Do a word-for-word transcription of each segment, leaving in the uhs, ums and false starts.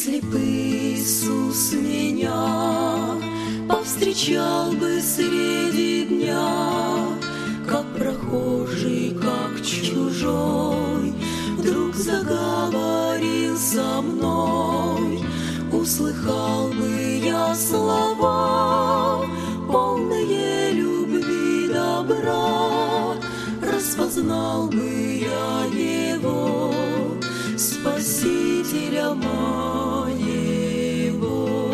Если б Иисус меня повстречал бы среди дня, как прохожий, как чужой, вдруг заговорил со мной, услыхал бы я слова, полные любви, добра, распознал бы я его, Спасителя моего.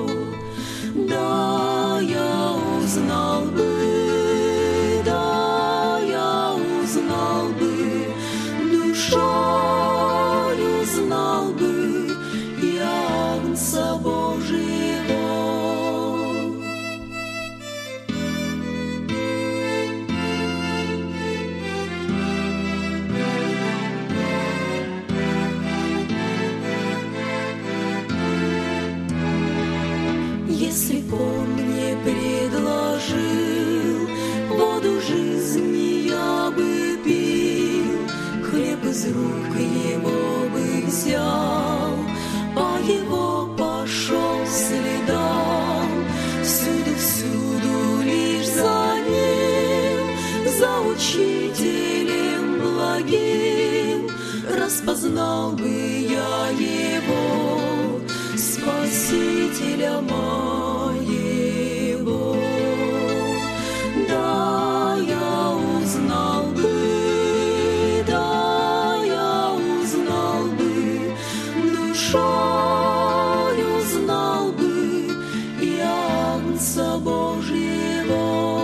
Да, я узнал бы, да, я узнал бы, душою знал бы я Агнца Божьего. Если б Он мне предложил воду жизни, я бы пил, хлеб из рук Его бы взял, по Его пошел следам, всюду, всюду лишь за Ним, за Учителем благим, распознал бы я Его, Спасителя моего. Да, я узнал бы, да, я узнал бы, душою знал бы я Агнца Божьего.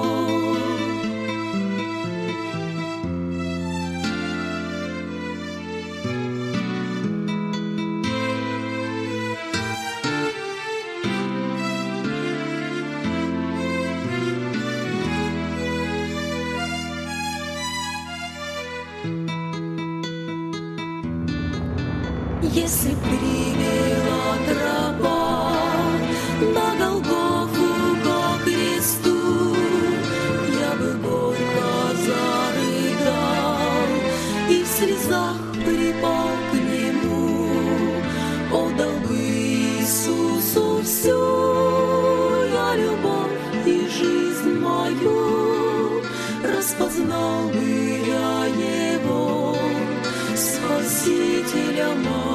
Если привела тропа на Голгофу ко кресту, я бы горько зарыдал и в слезах припал к Нему, отдал бы Иисусу всю я любовь и жизнь мою, распознал бы я Его, Спасителя моего.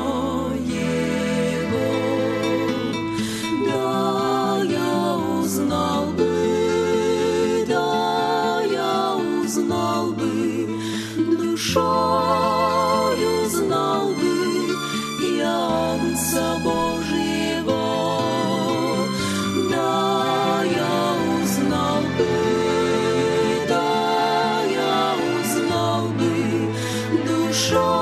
Да, я узнал бы, да, я узнал бы, душою знал бы я Агнца Божьего. Да, я узнал бы, да, я узнал бы, душою